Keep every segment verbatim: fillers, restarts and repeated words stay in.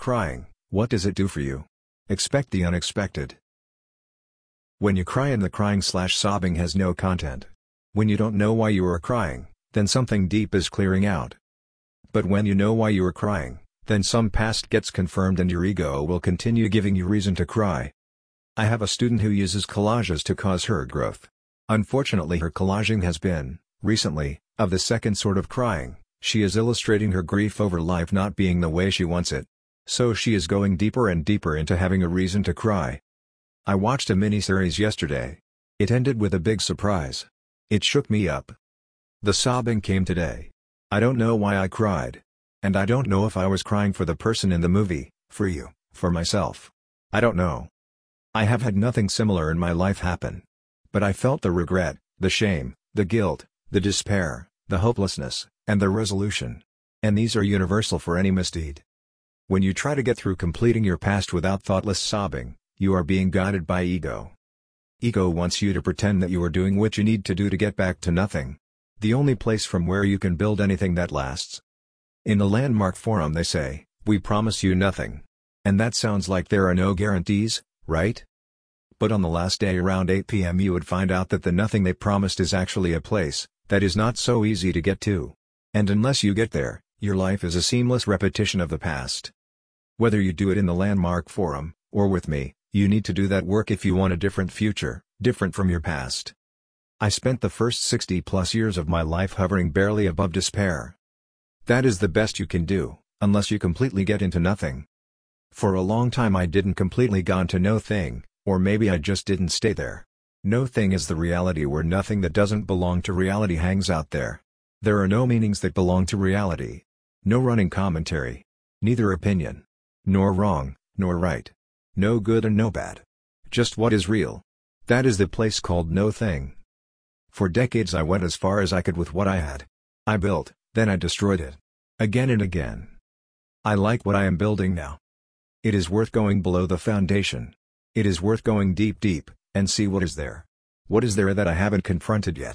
Crying, what does it do for you? Expect the unexpected. When you cry and the crying slash sobbing has no content. When you don't know why you are crying, then something deep is clearing out. But when you know why you are crying, then some past gets confirmed and your ego will continue giving you reason to cry. I have a student who uses collages to cause her growth. Unfortunately, her collaging has been, recently, of the second sort of crying. She is illustrating her grief over life not being the way she wants it. So she is going deeper and deeper into having a reason to cry. I watched a mini-series yesterday. It ended with a big surprise. It shook me up. The sobbing came today. I don't know why I cried. And I don't know if I was crying for the person in the movie, for you, for myself. I don't know. I have had nothing similar in my life happen. But I felt the regret, the shame, the guilt, the despair, the hopelessness, and the resolution. And these are universal for any misdeed. When you try to get through completing your past without thoughtless sobbing, you are being guided by ego. Ego wants you to pretend that you are doing what you need to do to get back to nothing. The only place from where you can build anything that lasts. In the Landmark Forum they say, "We promise you nothing." And that sounds like there are no guarantees, right? But on the last day around eight p m you would find out that the nothing they promised is actually a place that is not so easy to get to. And unless you get there, your life is a seamless repetition of the past. Whether you do it in the Landmark Forum, or with me, you need to do that work if you want a different future, different from your past. I spent the first sixty plus years of my life hovering barely above despair. That is the best you can do, unless you completely get into nothing. For a long time I didn't completely gone to no thing, or maybe I just didn't stay there. No thing is the reality where nothing that doesn't belong to reality hangs out there. There are no meanings that belong to reality. No running commentary. Neither opinion. Nor wrong, nor right. No good and no bad. Just what is real. That is the place called no thing. For decades I went as far as I could with what I had. I built, then I destroyed it. Again and again. I like what I am building now. It is worth going below the foundation. It is worth going deep deep, and see what is there. What is there that I haven't confronted yet?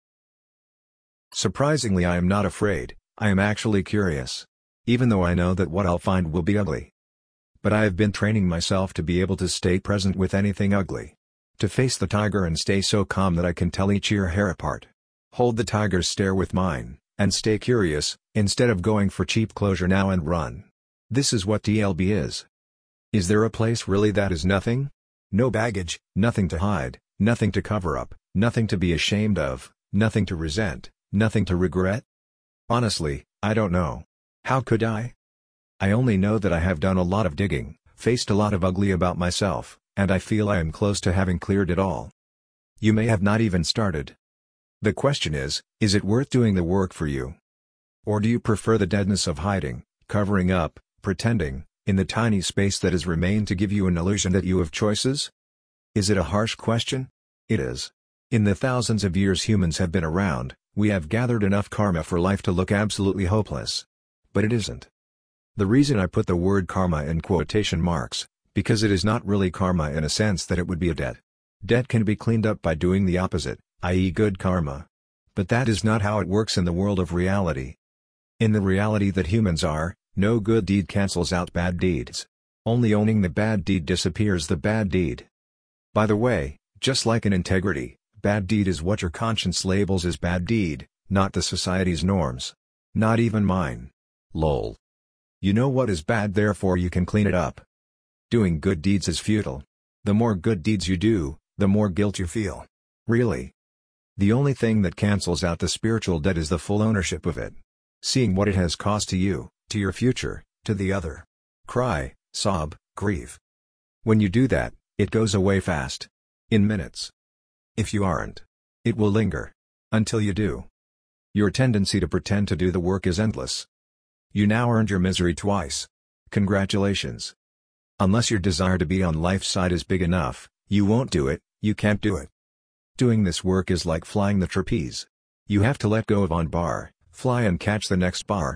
Surprisingly I am not afraid, I am actually curious. Even though I know that what I'll find will be ugly. But I have been training myself to be able to stay present with anything ugly. To face the tiger and stay so calm that I can tell each ear hair apart. Hold the tiger's stare with mine, and stay curious, instead of going for cheap closure now and run. This is what T L B is. Is there a place really that is nothing? No baggage, nothing to hide, nothing to cover up, nothing to be ashamed of, nothing to resent, nothing to regret? Honestly, I don't know. How could I? I only know that I have done a lot of digging, faced a lot of ugly about myself, and I feel I am close to having cleared it all. You may have not even started. The question is, is it worth doing the work for you? Or do you prefer the deadness of hiding, covering up, pretending, in the tiny space that has remained to give you an illusion that you have choices? Is it a harsh question? It is. In the thousands of years humans have been around, we have gathered enough karma for life to look absolutely hopeless. But it isn't. The reason I put the word karma in quotation marks, because it is not really karma in a sense that it would be a debt. Debt can be cleaned up by doing the opposite, that is good karma. But that is not how it works in the world of reality. In the reality that humans are, no good deed cancels out bad deeds. Only owning the bad deed disappears the bad deed. By the way, just like in integrity, bad deed is what your conscience labels as bad deed, not the society's norms. Not even mine. Lol. You know what is bad, therefore you can clean it up. Doing good deeds is futile. The more good deeds you do, the more guilt you feel. Really. The only thing that cancels out the spiritual debt is the full ownership of it. Seeing what it has cost to you, to your future, to the other. Cry, sob, grieve. When you do that, it goes away fast. In minutes. If you aren't, it will linger. Until you do. Your tendency to pretend to do the work is endless. You now earned your misery twice. Congratulations. Unless your desire to be on life's side is big enough, you won't do it, you can't do it. Doing this work is like flying the trapeze. You have to let go of one bar, fly and catch the next bar.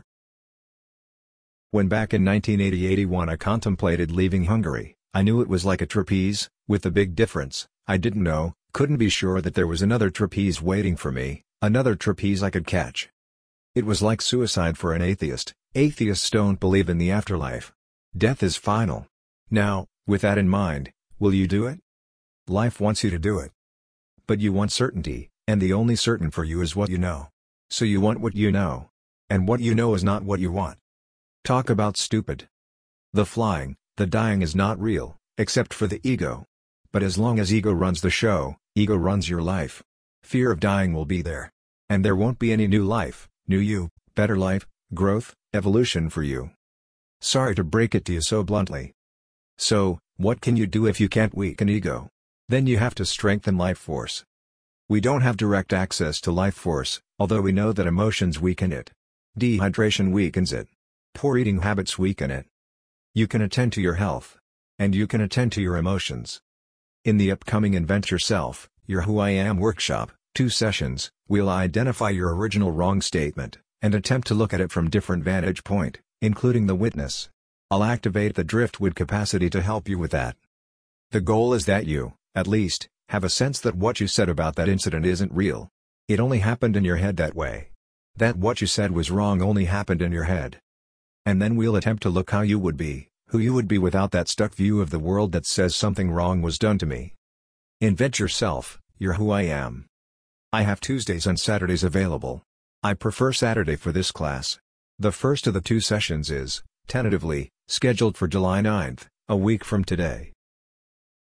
When back in nineteen eighty eighty-one I contemplated leaving Hungary, I knew it was like a trapeze, with the big difference, I didn't know, couldn't be sure that there was another trapeze waiting for me, another trapeze I could catch. It was like suicide for an atheist. Atheists don't believe in the afterlife. Death is final. Now, with that in mind, will you do it? Life wants you to do it. But you want certainty, and the only certain for you is what you know. So you want what you know. And what you know is not what you want. Talk about stupid. The flying, the dying is not real, except for the ego. But as long as ego runs the show, ego runs your life. Fear of dying will be there. And there won't be any new life, new you, better life, growth, evolution for you. Sorry to break it to you so bluntly. So, what can you do if you can't weaken ego? Then you have to strengthen life force. We don't have direct access to life force, although we know that emotions weaken it. Dehydration weakens it. Poor eating habits weaken it. You can attend to your health. And you can attend to your emotions. In the upcoming Invent Yourself, Your Who I Am workshop, two sessions, we'll identify your original wrong statement, and attempt to look at it from different vantage point, including the witness. I'll activate the driftwood capacity to help you with that. The goal is that you, at least, have a sense that what you said about that incident isn't real. It only happened in your head that way. That what you said was wrong only happened in your head. And then we'll attempt to look how you would be, who you would be without that stuck view of the world that says something wrong was done to me. Invent Yourself, Your Who I Am. I have Tuesdays and Saturdays available. I prefer Saturday for this class. The first of the two sessions is, tentatively, scheduled for July ninth, a week from today.